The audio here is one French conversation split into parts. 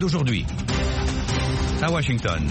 D'aujourd'hui, à Washington.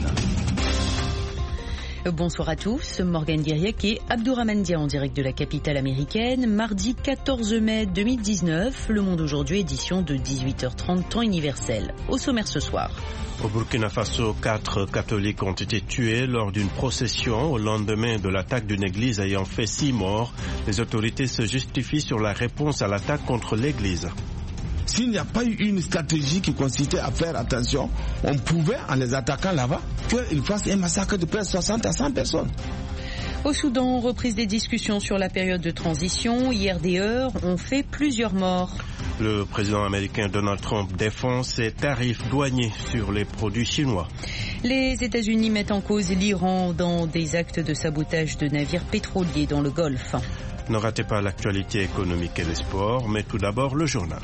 Bonsoir à tous, Morgane Guiriec et Abdourahmane Dia en direct de la capitale américaine. Mardi 14 mai 2019, Le Monde aujourd'hui, édition de 18h30, temps universel. Au sommaire ce soir. Au Burkina Faso, 4 catholiques ont été tués lors d'une procession au lendemain de l'attaque d'une église ayant fait 6 morts. Les autorités se justifient sur la réponse à l'attaque contre l'église. S'il n'y a pas eu une stratégie qui consistait à faire attention, on pouvait, en les attaquant là-bas, qu'ils fassent un massacre de près de 60 à 100 personnes. Au Soudan, reprise des discussions sur la période de transition. Hier, des heurts ont fait plusieurs morts. Le président américain Donald Trump défend ses tarifs douaniers sur les produits chinois. Les États-Unis mettent en cause l'Iran dans des actes de sabotage de navires pétroliers dans le Golfe. Ne ratez pas l'actualité économique et les sports, mais tout d'abord le journal.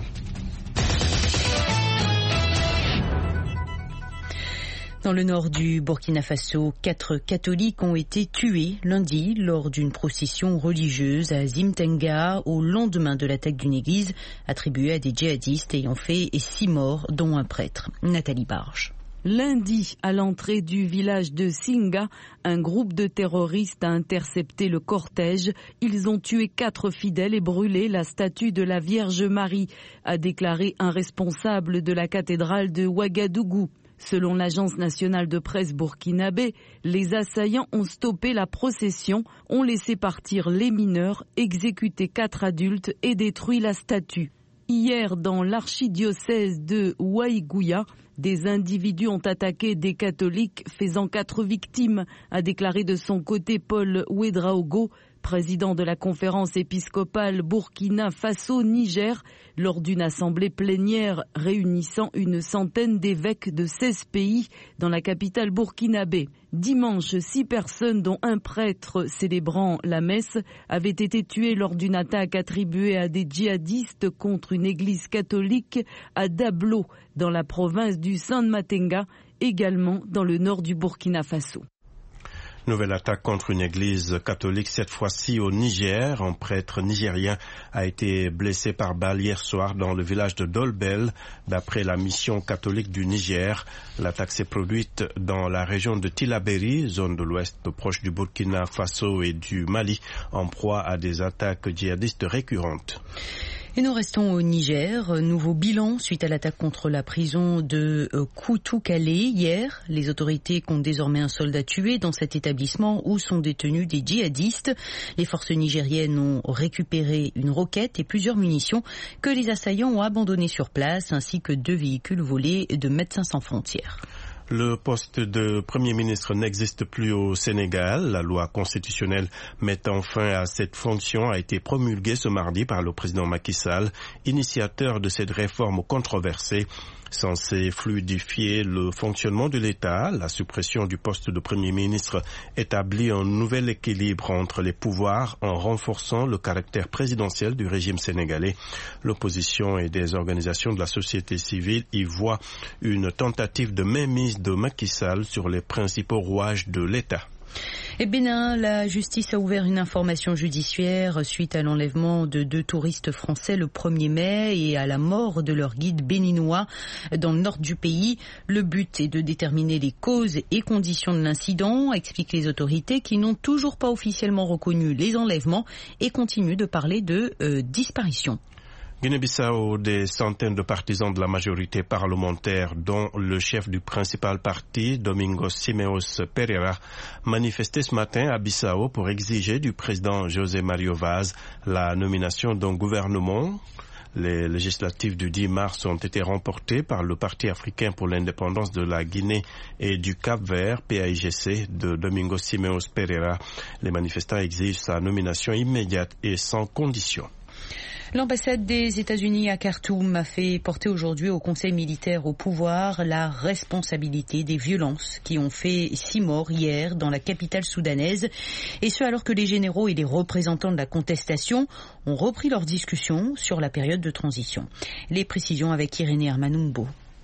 Dans le nord du Burkina Faso, 4 catholiques ont été tués lundi lors d'une procession religieuse à Zimtenga au lendemain de l'attaque d'une église attribuée à des djihadistes ayant fait 6 morts, dont un prêtre. Nathalie Barge. Lundi, à l'entrée du village de Singa, un groupe de terroristes a intercepté le cortège. Ils ont tué 4 fidèles et brûlé la statue de la Vierge Marie, a déclaré un responsable de la cathédrale de Ouagadougou. Selon l'agence nationale de presse burkinabé, les assaillants ont stoppé la procession, ont laissé partir les mineurs, exécuté 4 adultes et détruit la statue. Hier, dans l'archidiocèse de Waïgouya, des individus ont attaqué des catholiques, faisant 4 victimes, a déclaré de son côté Paul Ouedraogo, président de la conférence épiscopale Burkina Faso-Niger, lors d'une assemblée plénière réunissant une centaine d'évêques de 16 pays dans la capitale burkinabé. Dimanche, 6 personnes, dont un prêtre célébrant la messe, avaient été tuées lors d'une attaque attribuée à des djihadistes contre une église catholique à Dablo, dans la province du Saint-Matenga, également dans le nord du Burkina Faso. Nouvelle attaque contre une église catholique, cette fois-ci au Niger. Un prêtre nigérien a été blessé par balle hier soir dans le village de Dolbel, d'après la mission catholique du Niger. L'attaque s'est produite dans la région de Tillabéri, zone de l'ouest proche du Burkina Faso et du Mali, en proie à des attaques djihadistes récurrentes. Et nous restons au Niger. Nouveau bilan suite à l'attaque contre la prison de Koutoukale hier. Les autorités comptent désormais un soldat tué dans cet établissement où sont détenus des djihadistes. Les forces nigériennes ont récupéré une roquette et plusieurs munitions que les assaillants ont abandonnées sur place, ainsi que 2 véhicules volés de Médecins sans frontières. Le poste de Premier ministre n'existe plus au Sénégal. La loi constitutionnelle mettant fin à cette fonction a été promulguée ce mardi par le président Macky Sall, initiateur de cette réforme controversée. Censée fluidifier le fonctionnement de l'État, la suppression du poste de Premier ministre établit un nouvel équilibre entre les pouvoirs en renforçant le caractère présidentiel du régime sénégalais. L'opposition et des organisations de la société civile y voient une tentative de mainmise de Macky Sall sur les principaux rouages de l'État. Et Bénin, la justice a ouvert une information judiciaire suite à l'enlèvement de 2 touristes français le 1er mai et à la mort de leur guide béninois dans le nord du pays. Le but est de déterminer les causes et conditions de l'incident, expliquent les autorités qui n'ont toujours pas officiellement reconnu les enlèvements et continuent de parler de disparition. Guinée-Bissau, des centaines de partisans de la majorité parlementaire, dont le chef du principal parti, Domingos Simeos Pereira, manifestaient ce matin à Bissau pour exiger du président José Mario Vaz la nomination d'un gouvernement. Les législatives du 10 mars ont été remportées par le Parti africain pour l'indépendance de la Guinée et du Cap-Vert, PAIGC, de Domingos Simeos Pereira. Les manifestants exigent sa nomination immédiate et sans condition. L'ambassade des États-Unis à Khartoum a fait porter aujourd'hui au Conseil militaire au pouvoir la responsabilité des violences qui ont fait 6 morts hier dans la capitale soudanaise. Et ce alors que les généraux et les représentants de la contestation ont repris leurs discussions sur la période de transition. Les précisions avec Irénée Armanoumbo.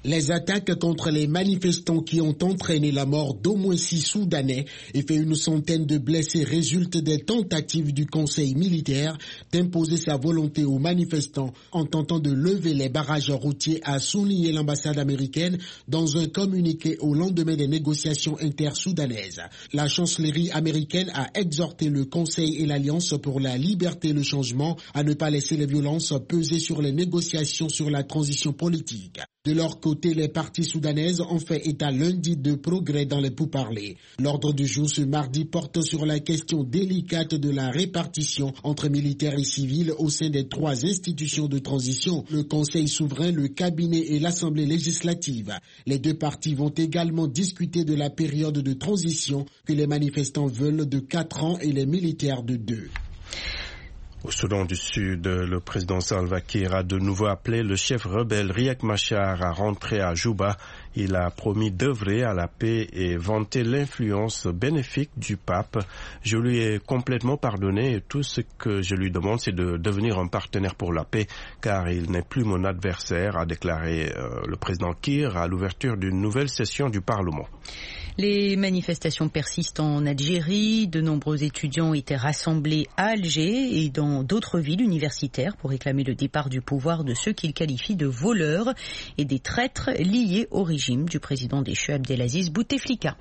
Les attaques contre les manifestants qui ont entraîné la mort d'au moins 6 Soudanais et fait une centaine de blessés résultent des tentatives du Conseil militaire d'imposer sa volonté aux manifestants en tentant de lever les barrages routiers, a souligné l'ambassade américaine dans un communiqué au lendemain des négociations intersoudanaises. La chancellerie américaine a exhorté le Conseil et l'Alliance pour la liberté et le changement à ne pas laisser les violences peser sur les négociations sur la transition politique. De leur côté, les parties soudanaises ont fait état lundi de progrès dans les pourparlers. L'ordre du jour ce mardi porte sur la question délicate de la répartition entre militaires et civils au sein des 3 institutions de transition, le Conseil souverain, le cabinet et l'Assemblée législative. Les 2 parties vont également discuter de la période de transition que les manifestants veulent de 4 ans et les militaires de 2. Au Soudan du Sud, le président Salva Kiir a de nouveau appelé le chef rebelle Riek Machar à rentrer à Juba. Il a promis d'œuvrer à la paix et vanter l'influence bénéfique du pape. Je lui ai complètement pardonné et tout ce que je lui demande, c'est de devenir un partenaire pour la paix, car il n'est plus mon adversaire, a déclaré le président Kiir à l'ouverture d'une nouvelle session du Parlement. Les manifestations persistent en Algérie. De nombreux étudiants étaient rassemblés à Alger et dans d'autres villes universitaires pour réclamer le départ du pouvoir de ceux qu'ils qualifient de voleurs et des traîtres liés au régime du président déchu Abdelaziz Bouteflika.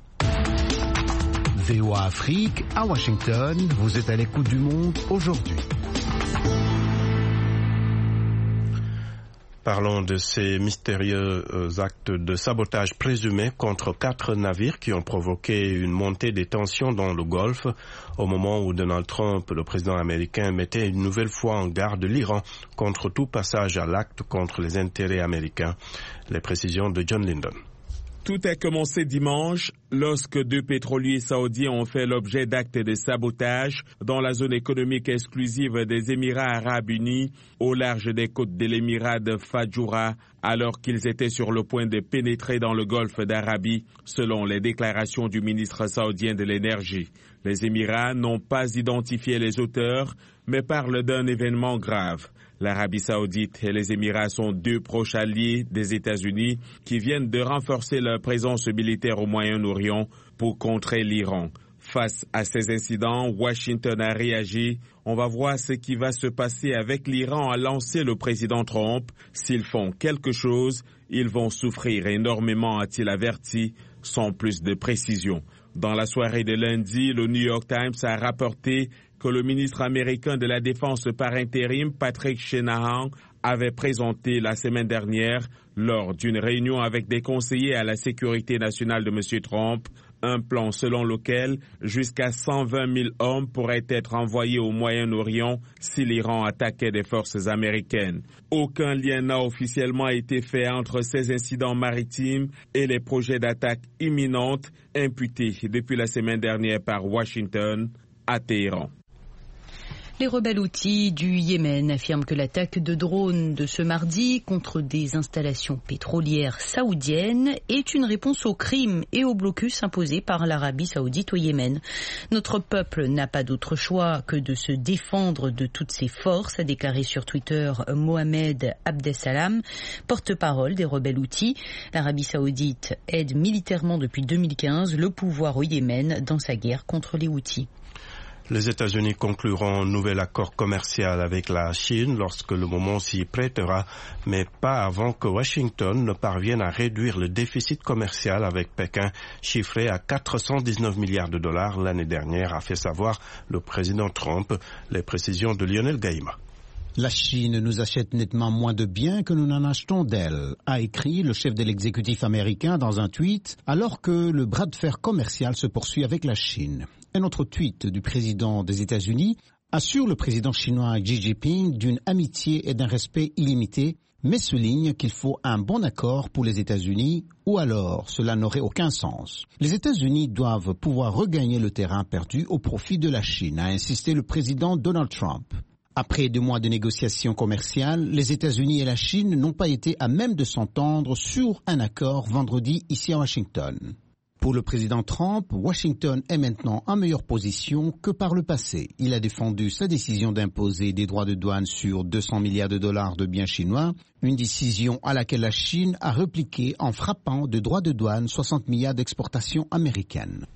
VOA Afrique, à Washington, vous êtes à l'écoute du monde aujourd'hui. Parlons de ces mystérieux actes de sabotage présumés contre 4 navires qui ont provoqué une montée des tensions dans le Golfe au moment où Donald Trump, le président américain, mettait une nouvelle fois en garde l'Iran contre tout passage à l'acte contre les intérêts américains. Les précisions de John Lyndon. Tout a commencé dimanche lorsque 2 pétroliers saoudiens ont fait l'objet d'actes de sabotage dans la zone économique exclusive des Émirats arabes unis au large des côtes de l'émirat de Fadjoura alors qu'ils étaient sur le point de pénétrer dans le golfe d'Arabie, selon les déclarations du ministre saoudien de l'énergie. Les Émirats n'ont pas identifié les auteurs, mais parlent d'un événement grave. L'Arabie saoudite et les Émirats sont 2 proches alliés des États-Unis qui viennent de renforcer leur présence militaire au Moyen-Orient pour contrer l'Iran. Face à ces incidents, Washington a réagi. On va voir ce qui va se passer avec l'Iran, a lancé le président Trump. S'ils font quelque chose, ils vont souffrir énormément, a-t-il averti, sans plus de précision. Dans la soirée de lundi, le New York Times a rapporté que le ministre américain de la Défense par intérim, Patrick Shanahan, avait présenté la semaine dernière, lors d'une réunion avec des conseillers à la sécurité nationale de M. Trump, un plan selon lequel jusqu'à 120 000 hommes pourraient être envoyés au Moyen-Orient si l'Iran attaquait des forces américaines. Aucun lien n'a officiellement été fait entre ces incidents maritimes et les projets d'attaque imminentes imputés depuis la semaine dernière par Washington à Téhéran. Les rebelles houthis du Yémen affirment que l'attaque de drones de ce mardi contre des installations pétrolières saoudiennes est une réponse aux crimes et au blocus imposés par l'Arabie saoudite au Yémen. Notre peuple n'a pas d'autre choix que de se défendre de toutes ses forces, a déclaré sur Twitter Mohamed Abdessalam, porte-parole des rebelles houthis. L'Arabie saoudite aide militairement depuis 2015 le pouvoir au Yémen dans sa guerre contre les houthis. Les États-Unis concluront un nouvel accord commercial avec la Chine lorsque le moment s'y prêtera, mais pas avant que Washington ne parvienne à réduire le déficit commercial avec Pékin, chiffré à 419 milliards de dollars l'année dernière, a fait savoir le président Trump. Les précisions de Lionel Gaïma. La Chine nous achète nettement moins de biens que nous n'en achetons d'elle, a écrit le chef de l'exécutif américain dans un tweet, alors que le bras de fer commercial se poursuit avec la Chine. Un autre tweet du président des États-Unis assure le président chinois Xi Jinping d'une amitié et d'un respect illimité, mais souligne qu'il faut un bon accord pour les États-Unis ou alors cela n'aurait aucun sens. Les États-Unis doivent pouvoir regagner le terrain perdu au profit de la Chine, a insisté le président Donald Trump. Après 2 mois de négociations commerciales, les États-Unis et la Chine n'ont pas été à même de s'entendre sur un accord vendredi ici à Washington. Pour le président Trump, Washington est maintenant en meilleure position que par le passé. Il a défendu sa décision d'imposer des droits de douane sur 200 milliards de dollars de biens chinois, une décision à laquelle la Chine a répliqué en frappant de droits de douane 60 milliards d'exportations américaines.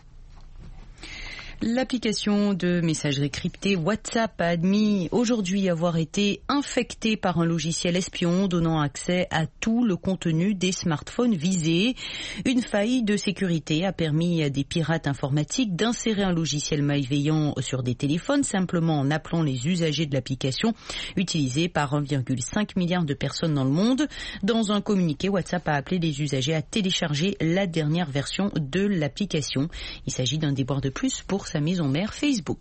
L'application de messagerie cryptée WhatsApp a admis aujourd'hui avoir été infectée par un logiciel espion donnant accès à tout le contenu des smartphones visés. Une faille de sécurité a permis à des pirates informatiques d'insérer un logiciel malveillant sur des téléphones simplement en appelant les usagers de l'application utilisée par 1,5 milliard de personnes dans le monde. Dans un communiqué, WhatsApp a appelé les usagers à télécharger la dernière version de l'application. Il s'agit d'un déboire de plus pour sa maison mère Facebook.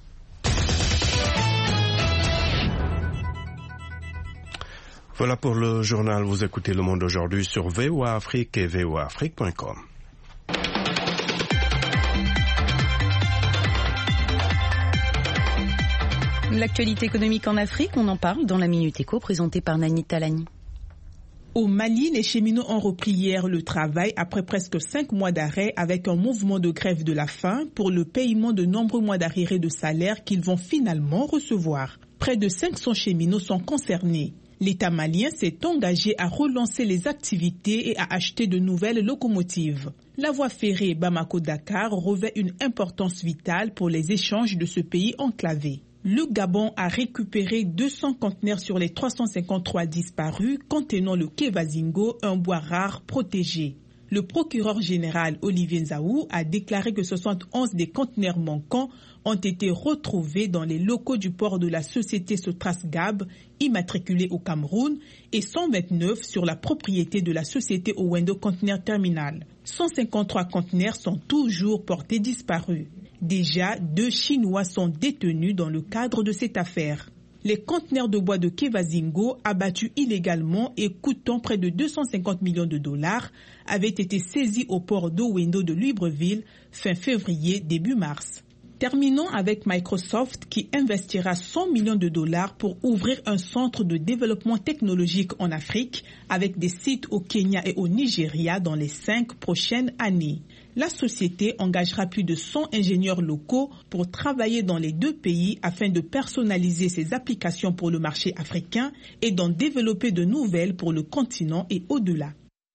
Voilà pour le journal. Vous écoutez Le Monde aujourd'hui sur VOA Afrique et voaafrique.com. L'actualité économique en Afrique, on en parle dans la Minute Éco présentée par Nani Talani. Au Mali, les cheminots ont repris hier le travail après presque 5 mois d'arrêt avec un mouvement de grève de la faim pour le paiement de nombreux mois d'arriérés de salaire qu'ils vont finalement recevoir. Près de 500 cheminots sont concernés. L'État malien s'est engagé à relancer les activités et à acheter de nouvelles locomotives. La voie ferrée Bamako-Dakar revêt une importance vitale pour les échanges de ce pays enclavé. Le Gabon a récupéré 200 conteneurs sur les 353 disparus contenant le Kevazingo, un bois rare protégé. Le procureur général Olivier Nzaou a déclaré que 71 des conteneurs manquants ont été retrouvés dans les locaux du port de la société Sotrasgab, immatriculée au Cameroun, et 129 sur la propriété de la société Owendo Container Terminal. 153 conteneurs sont toujours portés disparus. Déjà, 2 Chinois sont détenus dans le cadre de cette affaire. Les conteneurs de bois de Kevazingo, abattus illégalement et coûtant près de 250 millions de dollars, avaient été saisis au port d'Owendo de Libreville fin février, début mars. Terminons avec Microsoft qui investira 100 millions de dollars pour ouvrir un centre de développement technologique en Afrique avec des sites au Kenya et au Nigeria dans les 5 prochaines années. La société engagera plus de 100 ingénieurs locaux pour travailler dans les 2 pays afin de personnaliser ses applications pour le marché africain et d'en développer de nouvelles pour le continent et au-delà.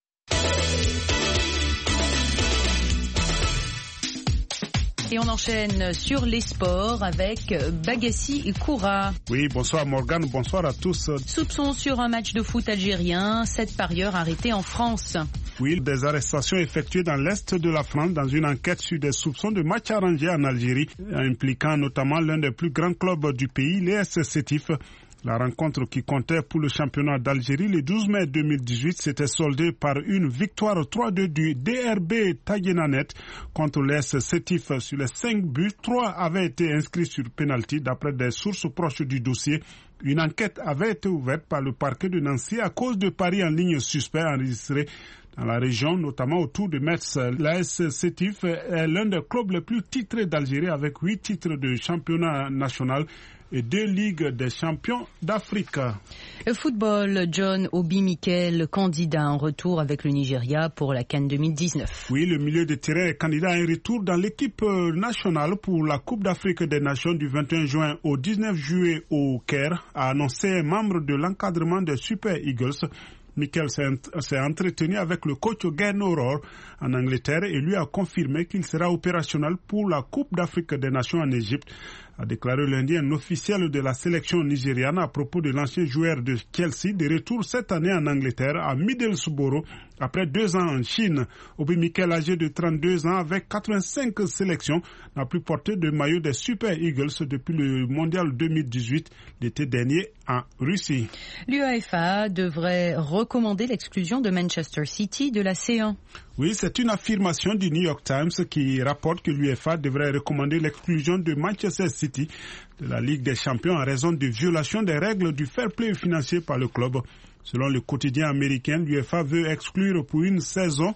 Et on enchaîne sur les sports avec Bagassi et Koura. Oui, bonsoir Morgane, bonsoir à tous. Soupçon sur un match de foot algérien, 7 parieurs arrêtés en France. Oui, des arrestations effectuées dans l'est de la France dans une enquête sur des soupçons de match arrangé en Algérie, impliquant notamment l'un des plus grands clubs du pays, l'ES Sétif. La rencontre qui comptait pour le championnat d'Algérie le 12 mai 2018 s'était soldée par une victoire 3-2 du DRB Taguenanet contre l'ES Sétif. Sur les 5 buts, 3 avaient été inscrits sur penalty d'après des sources proches du dossier. Une enquête avait été ouverte par le parquet de Nancy à cause de paris en ligne suspects enregistrés dans la région, notamment autour de Metz. L'AS Sétif est l'un des clubs les plus titrés d'Algérie avec 8 titres de championnat national et 2 ligues des champions d'Afrique. Football, John Obi Mikel, candidat en retour avec le Nigeria pour la CAN 2019. Oui, le milieu de terrain est candidat à un retour dans l'équipe nationale pour la Coupe d'Afrique des Nations du 21 juin au 19 juillet au Caire, a annoncé un membre de l'encadrement des Super Eagles. Mikel s'est entretenu avec le coach Gern Aurore en Angleterre et lui a confirmé qu'il sera opérationnel pour la Coupe d'Afrique des Nations en Égypte, a déclaré lundi un officiel de la sélection nigériane à propos de l'ancien joueur de Chelsea de retour cette année en Angleterre à Middlesbrough après 2 ans en Chine. Obi Mikel, âgé de 32 ans avec 85 sélections, n'a plus porté de maillot des Super Eagles depuis le Mondial 2018 l'été dernier en Russie. L'UEFA devrait recommander l'exclusion de Manchester City de la C1. Oui, c'est une affirmation du New York Times qui rapporte que l'UEFA devrait recommander l'exclusion de Manchester City de la Ligue des Champions en raison de violation des règles du fair play financier par le club. Selon le quotidien américain, l'UEFA veut exclure pour une saison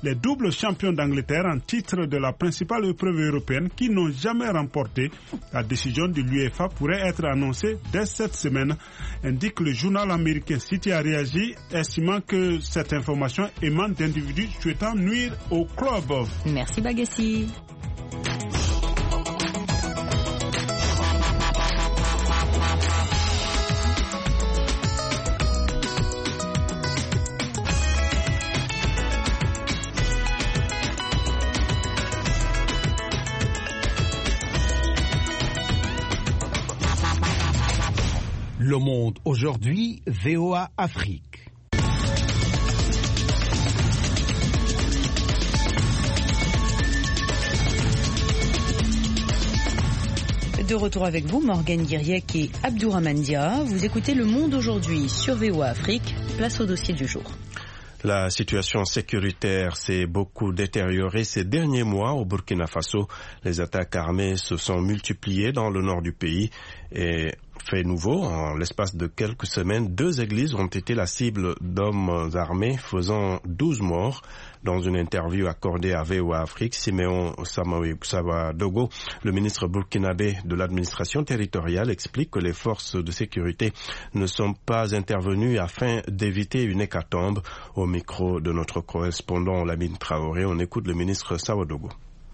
les doubles champions d'Angleterre en titre de la principale épreuve européenne qui n'ont jamais remporté. La décision de l'UEFA pourrait être annoncée dès cette semaine, indique le journal américain. City a réagi, estimant que cette information émane d'individus souhaitant nuire au club. Merci Bagassi. Le Monde aujourd'hui, VOA Afrique. De retour avec vous, Morgane Guiriec et Abdourahmane Dia. Vous écoutez Le Monde aujourd'hui sur VOA Afrique. Place au dossier du jour. La situation sécuritaire s'est beaucoup détériorée ces derniers mois au Burkina Faso. Les attaques armées se sont multipliées dans le nord du pays et fait nouveau, en l'espace de quelques semaines, 2 églises ont été la cible d'hommes armés faisant 12 morts. Dans une interview accordée à VOA Afrique, Siméon Savadogo, le ministre burkinabé de l'administration territoriale, explique que les forces de sécurité ne sont pas intervenues afin d'éviter une hécatombe. Au micro de notre correspondant Lamine Traoré, on écoute le ministre Savadogo.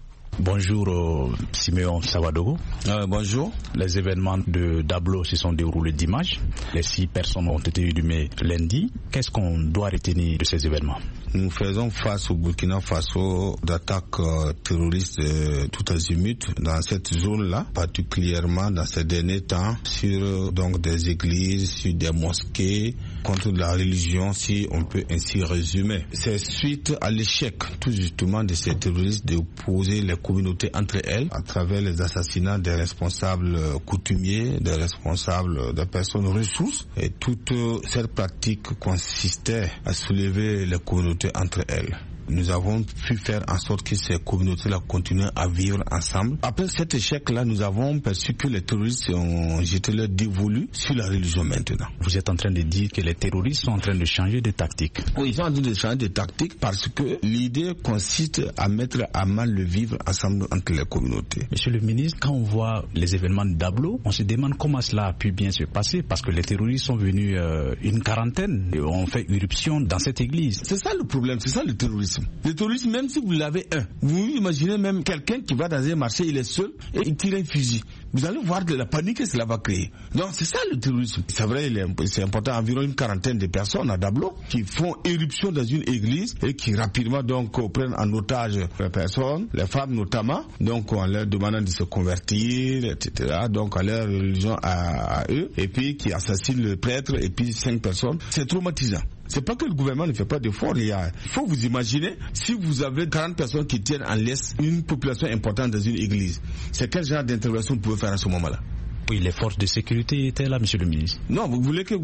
Bonjour Siméon Savadogo. Bonjour. Les événements de Dablo se sont déroulés dimanche. Les 6 personnes ont été inhumées lundi. Qu'est-ce qu'on doit retenir de ces événements? Nous faisons face au Burkina Faso d'attaques terroristes tout azimut dans cette zone-là, particulièrement dans ces derniers temps, sur donc des églises, sur des mosquées, contre la religion, si on peut ainsi résumer. C'est suite à l'échec tout justement de ces terroristes de poser les communautés entre elles à travers les assassinats des responsables coutumiers, des responsables des personnes ressources. Et toute cette pratique consistait à soulever les communautés entre elles. Nous avons pu faire en sorte que ces communautés-là continuent à vivre ensemble. Après cet échec-là, nous avons perçu que les terroristes ont jeté leur dévolu sur la religion maintenant. Vous êtes en train de dire que les terroristes sont en train de changer de tactique. Oui, ils sont en train de changer de tactique parce que l'idée consiste à mettre à mal le vivre ensemble entre les communautés. Monsieur le ministre, quand on voit les événements de Dablo, on se demande comment cela a pu bien se passer parce que les terroristes sont venus une quarantaine et ont fait irruption dans cette église. C'est ça le problème, c'est ça le terrorisme. Le terrorisme, même si vous l'avez vous imaginez même quelqu'un qui va dans un marché, il est seul et il tire un fusil. Vous allez voir de la panique que cela va créer. Donc c'est ça le terrorisme. C'est vrai, c'est important, environ une quarantaine de personnes à Dablo qui font éruption dans une église et qui rapidement donc prennent en otage les personnes, les femmes notamment, donc en leur demandant de se convertir, etc. Donc à leur religion à eux, et puis qui assassinent le prêtre et puis 5 personnes. C'est traumatisant. C'est pas que le gouvernement ne fait pas d'efforts. Il faut vous imaginer, si vous avez 40 personnes qui tiennent en laisse une population importante dans une église, c'est quel genre d'intervention vous pouvez faire à ce moment-là? Oui, les forces de sécurité étaient là, monsieur le ministre. Non, vous voulez que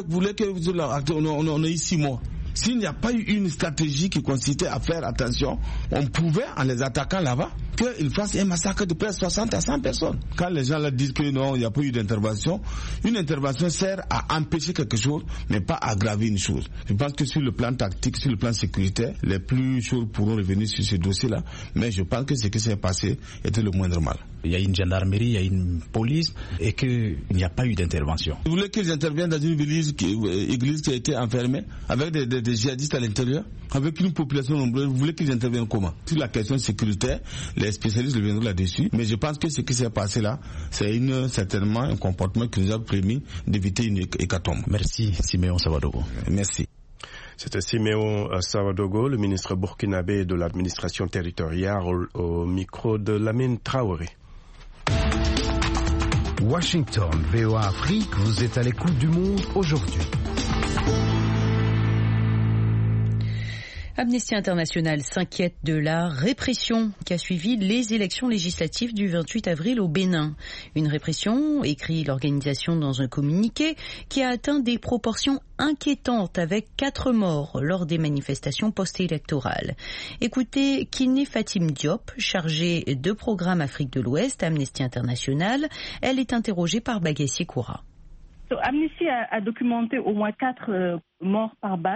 on ait 6 mois. S'il n'y a pas eu une stratégie qui consistait à faire attention, on pouvait, en les attaquant là-bas, qu'ils fassent un massacre de près de 60 à 100 personnes. Quand les gens là disent que non, il n'y a pas eu d'intervention, une intervention sert à empêcher quelque chose, mais pas à aggraver une chose. Je pense que sur le plan tactique, sur le plan sécuritaire, les plus chauds pourront revenir sur ce dossier-là, mais je pense que ce qui s'est passé était le moindre mal. Il y a une gendarmerie, il y a une police, et qu'il n'y a pas eu d'intervention. Vous voulez qu'ils interviennent dans une église qui a été enfermée, avec des djihadistes à l'intérieur, avec une population nombreuse, vous voulez qu'ils interviennent comment? Sur la question sécuritaire, les spécialistes reviendront là-dessus, mais je pense que ce qui s'est passé là, c'est certainement un comportement qui nous a permis d'éviter une hécatombe. Merci Siméon Savadogo. Merci. C'était Siméon Savadogo, le ministre burkinabé de l'administration territoriale, au micro de Lamine Traoré. Washington, VOA Afrique, vous êtes à l'écoute du monde aujourd'hui. Amnesty International s'inquiète de la répression qui a suivi les élections législatives du 28 avril au Bénin. Une répression, écrit l'organisation dans un communiqué, qui a atteint des proportions inquiétantes avec 4 morts lors des manifestations post-électorales. Écoutez Kiné Fatim Diop, chargée de programme Afrique de l'Ouest, Amnesty International. Elle est interrogée par Bagassi Koura. Amnesty a documenté au moins 4 morts par balle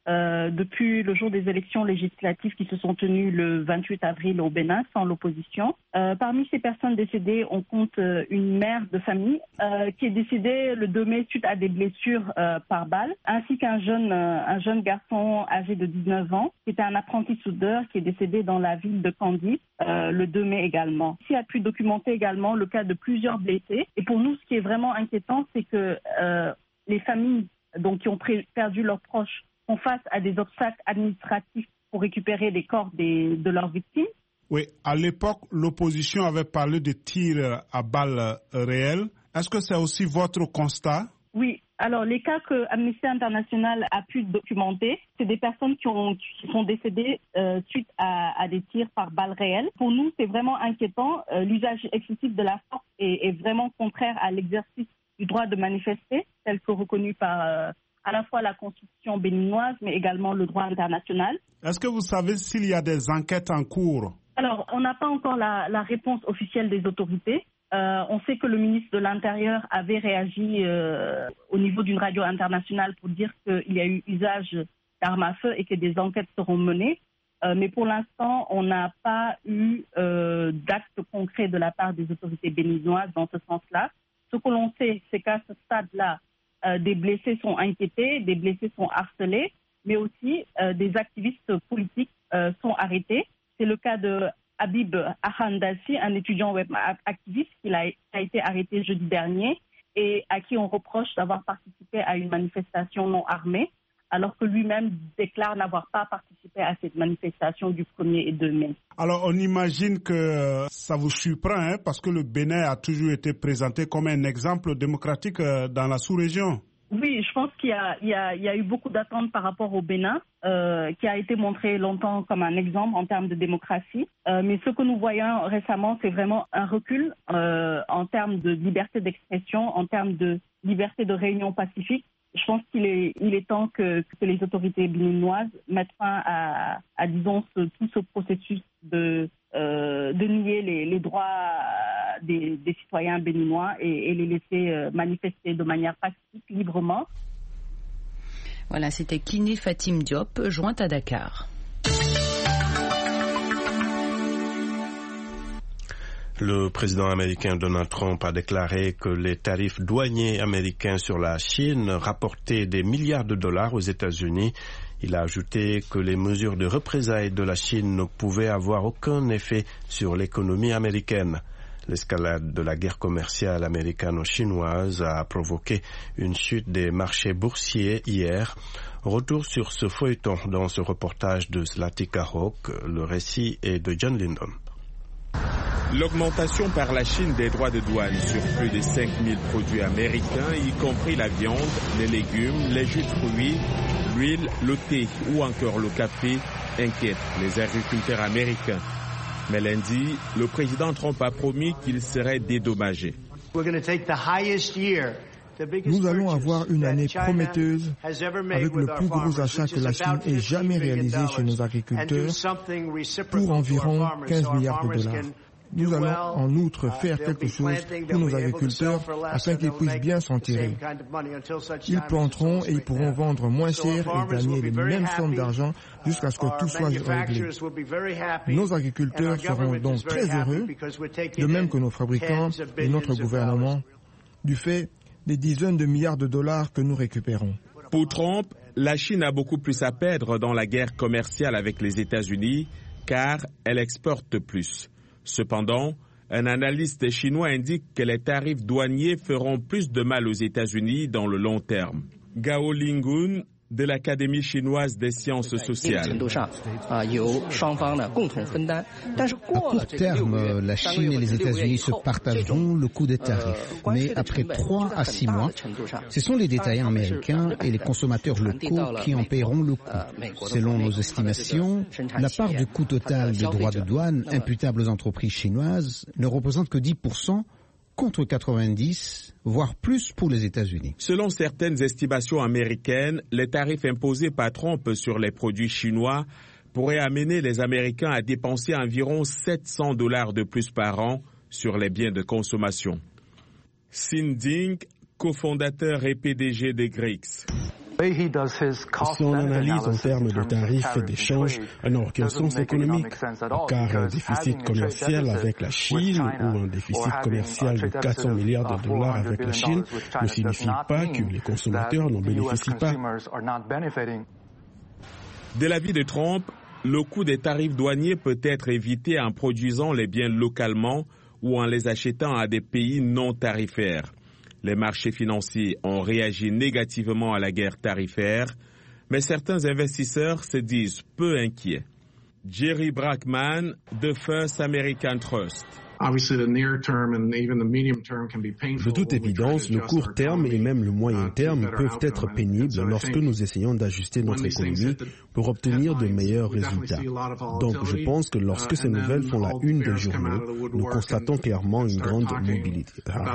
depuis le jour des élections législatives qui se sont tenues le 28 avril au Bénin sans l'opposition. Parmi ces personnes décédées, on compte une mère de famille qui est décédée le 2 mai suite à des blessures par balle, ainsi qu'un jeune garçon âgé de 19 ans qui était un apprenti soudeur qui est décédé dans la ville de Candy le 2 mai également. Ici a pu documenter également le cas de plusieurs blessés. Et pour nous, ce qui est vraiment inquiétant, c'est que les familles qui ont perdu leurs proches font face à des obstacles administratifs pour récupérer les corps de leurs victimes. Oui, à l'époque, l'opposition avait parlé de tirs à balles réelles. Est-ce que c'est aussi votre constat? Oui. Alors, les cas que Amnesty International a pu documenter, c'est des personnes qui sont décédées suite à des tirs par balles réelles. Pour nous, c'est vraiment inquiétant. L'usage excessif de la force est vraiment contraire à l'exercice du droit de manifester, tel que reconnu par à la fois la Constitution béninoise, mais également le droit international. Est-ce que vous savez s'il y a des enquêtes en cours? Alors, on n'a pas encore la réponse officielle des autorités. On sait que le ministre de l'Intérieur avait réagi au niveau d'une radio internationale pour dire qu'il y a eu usage d'armes à feu et que des enquêtes seront menées. Mais pour l'instant, on n'a pas eu d'actes concrets de la part des autorités béninoises dans ce sens-là. Ce que l'on sait, c'est qu'à ce stade-là, des blessés sont inquiétés, des blessés sont harcelés, mais aussi des activistes politiques sont arrêtés. C'est le cas de Habib Ahandassi, un étudiant web activiste qui a été arrêté jeudi dernier et à qui on reproche d'avoir participé à une manifestation non armée, alors que lui-même déclare n'avoir pas participé à cette manifestation du 1er et 2 mai. Alors on imagine que ça vous surprend, parce que le Bénin a toujours été présenté comme un exemple démocratique dans la sous-région. Oui, je pense qu'il y a eu beaucoup d'attentes par rapport au Bénin, qui a été montré longtemps comme un exemple en termes de démocratie. Mais ce que nous voyons récemment, c'est vraiment un recul en termes de liberté d'expression, en termes de liberté de réunion pacifique. Je pense qu'il est temps que les autorités béninoises mettent fin à disons, tout ce processus de nier les droits des citoyens béninois et les laisser manifester de manière pacifique, librement. Voilà, c'était Kiné Fatim Diop, jointe à Dakar. Le président américain Donald Trump a déclaré que les tarifs douaniers américains sur la Chine rapportaient des milliards de dollars aux États-Unis. Il a ajouté que les mesures de représailles de la Chine ne pouvaient avoir aucun effet sur l'économie américaine. L'escalade de la guerre commerciale américano-chinoise a provoqué une chute des marchés boursiers hier. Retour sur ce feuilleton dans ce reportage de Zlatica Hawk. Le récit est de John Lindon. L'augmentation par la Chine des droits de douane sur plus de 5000 produits américains, y compris la viande, les légumes, les jus de fruits, l'huile, le thé ou encore le café, inquiète les agriculteurs américains. Mais lundi, le président Trump a promis qu'il serait dédommagé. Nous allons avoir une année prometteuse avec le plus gros achat que la Chine ait jamais réalisé chez nos agriculteurs pour environ 15 milliards de dollars. Nous allons en outre faire quelque chose pour nos agriculteurs afin qu'ils puissent bien s'en tirer. Ils planteront et ils pourront vendre moins cher et gagner les mêmes sommes d'argent jusqu'à ce que tout soit réglé. Nos agriculteurs seront donc très heureux, de même que nos fabricants et notre gouvernement, du fait des dizaines de milliards de dollars que nous récupérons. Pour Trump, la Chine a beaucoup plus à perdre dans la guerre commerciale avec les États-Unis car elle exporte plus. Cependant, un analyste chinois indique que les tarifs douaniers feront plus de mal aux États-Unis dans le long terme. Gao Lingun, de l'Académie chinoise des sciences sociales. À court terme, la Chine et les États-Unis se partageront le coût des tarifs. Mais après 3 à 6 mois, ce sont les détaillants américains et les consommateurs locaux qui en paieront le coût. Selon nos estimations, la part du coût total des droits de douane imputables aux entreprises chinoises ne représente que 10%, contre 90, voire plus pour les États-Unis. Selon certaines estimations américaines, les tarifs imposés par Trump sur les produits chinois pourraient amener les Américains à dépenser environ $700 de plus par an sur les biens de consommation. Xin Ding, cofondateur et PDG des GRICS. Si on analyse en termes de tarifs d'échange, elle n'a aucun sens économique, car un déficit commercial avec la Chine ou un déficit commercial de 400 milliards de dollars avec la Chine ne signifie pas que les consommateurs n'en bénéficient pas. De l'avis de Trump, le coût des tarifs douaniers peut être évité en produisant les biens localement ou en les achetant à des pays non tarifaires. Les marchés financiers ont réagi négativement à la guerre tarifaire, mais certains investisseurs se disent peu inquiets. Jerry Brackman, de First American Trust. De toute évidence, le court terme et même le moyen terme peuvent être pénibles lorsque nous essayons d'ajuster notre économie pour obtenir de meilleurs résultats. Donc je pense que lorsque ces nouvelles font la une des journaux, nous constatons clairement une grande mobilité.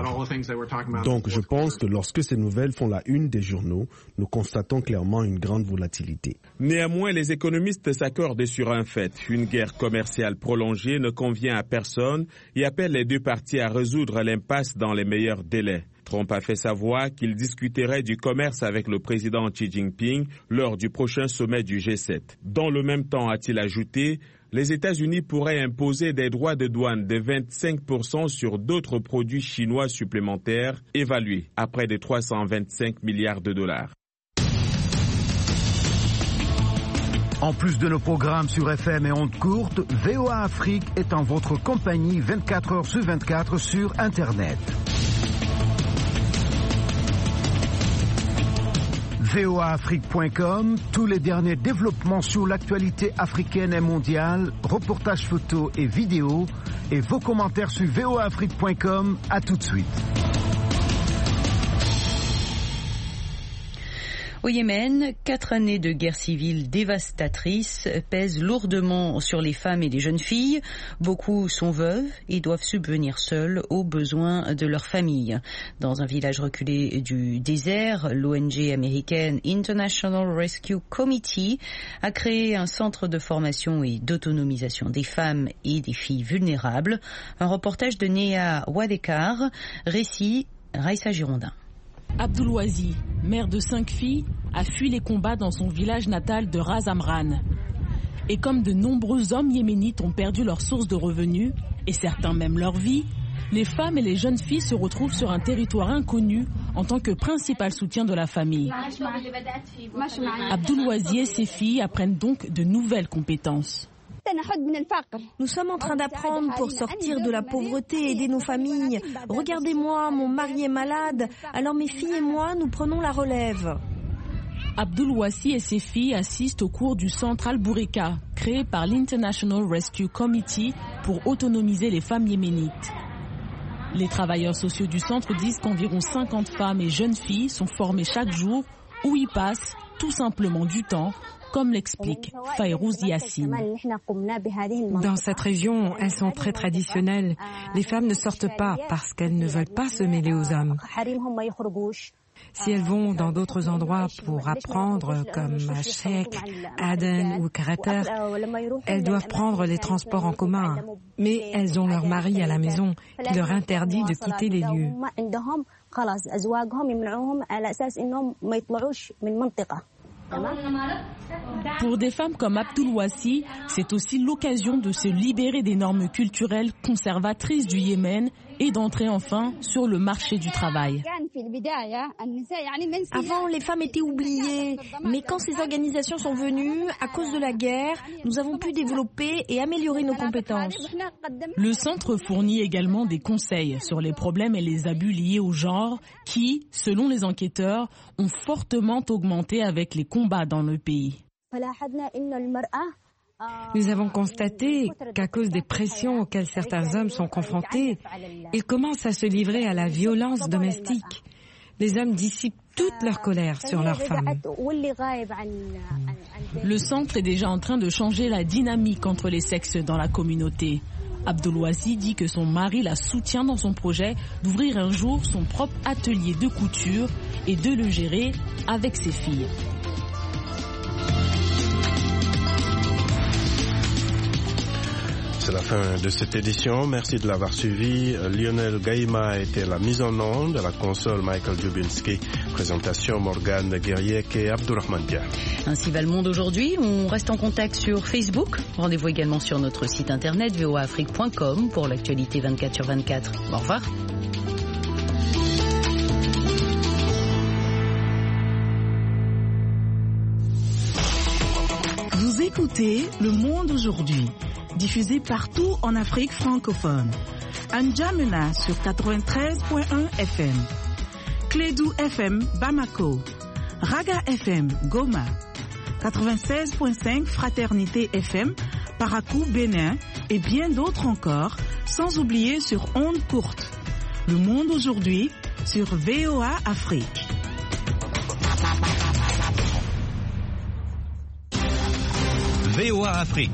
Néanmoins, les économistes s'accordent sur un fait. Une guerre commerciale prolongée ne convient à personne et appelle les deux parties à résoudre l'impasse dans les meilleurs délais. Trump a fait savoir qu'il discuterait du commerce avec le président Xi Jinping lors du prochain sommet du G7. Dans le même temps, a-t-il ajouté, les États-Unis pourraient imposer des droits de douane de 25% sur d'autres produits chinois supplémentaires, évalués à près de 325 milliards de dollars. En plus de nos programmes sur FM et ondes courtes, VOA Afrique est en votre compagnie 24 heures sur 24 sur Internet. voaafrique.com, tous les derniers développements sur l'actualité africaine et mondiale, reportages photos et vidéos, et vos commentaires sur voaafrique.com. À tout de suite. Au Yémen, 4 années de guerre civile dévastatrice pèsent lourdement sur les femmes et les jeunes filles. Beaucoup sont veuves et doivent subvenir seules aux besoins de leur famille. Dans un village reculé du désert, l'ONG américaine International Rescue Committee a créé un centre de formation et d'autonomisation des femmes et des filles vulnérables. Un reportage de Néa Wadekar, récit Raïssa Girondin. Abdoulouazi, mère de 5 filles, a fui les combats dans son village natal de Ras Amran. Et comme de nombreux hommes yéménites ont perdu leur source de revenus, et certains même leur vie, les femmes et les jeunes filles se retrouvent sur un territoire inconnu en tant que principal soutien de la famille. Abdoulouazi et ses filles apprennent donc de nouvelles compétences. Nous sommes en train d'apprendre pour sortir de la pauvreté et aider nos familles. Regardez-moi, mon mari est malade, alors mes filles et moi, nous prenons la relève. Abdoulouazi et ses filles assistent au cours du centre Al-Boureka, créé par l'International Rescue Committee pour autonomiser les femmes yéménites. Les travailleurs sociaux du centre disent qu'environ 50 femmes et jeunes filles sont formées chaque jour où y passent tout simplement du temps, comme l'explique Fayrouz Yassine. Dans cette région, elles sont très traditionnelles. Les femmes ne sortent pas parce qu'elles ne veulent pas se mêler aux hommes. Si elles vont dans d'autres endroits pour apprendre, comme à Sheikh, Aden ou Karater, elles doivent prendre les transports en commun. Mais elles ont leur mari à la maison qui leur interdit de quitter les lieux. Pour des femmes comme Abdoulouazi, c'est aussi l'occasion de se libérer des normes culturelles conservatrices du Yémen et d'entrer enfin sur le marché du travail. Avant, les femmes étaient oubliées, mais quand ces organisations sont venues, à cause de la guerre, nous avons pu développer et améliorer nos compétences. Le centre fournit également des conseils sur les problèmes et les abus liés au genre qui, selon les enquêteurs, ont fortement augmenté avec les combats dans le pays. Nous avons constaté qu'à cause des pressions auxquelles certains hommes sont confrontés, ils commencent à se livrer à la violence domestique. Les hommes dissipent toute leur colère sur leurs femmes. Le centre est déjà en train de changer la dynamique entre les sexes dans la communauté. Abdoulouazi dit que son mari la soutient dans son projet d'ouvrir un jour son propre atelier de couture et de le gérer avec ses filles. C'est la fin de cette édition. Merci de l'avoir suivi. Lionel Gaïma était à la mise en onde, à la console Michael Dubinski, présentation Morgane Guerriec et Abdourahmane Dia. Ainsi va le monde aujourd'hui. On reste en contact sur Facebook. Rendez-vous également sur notre site internet voaafrique.com pour l'actualité 24/24. Au revoir. Vous écoutez Le Monde aujourd'hui, diffusé partout en Afrique francophone. À N'Djamena sur 93.1 FM, Clédou FM Bamako, Raga FM Goma, 96.5 Fraternité FM Parakou Bénin et bien d'autres encore, sans oublier sur ondes courtes. Le Monde aujourd'hui sur VOA Afrique. VOA Afrique.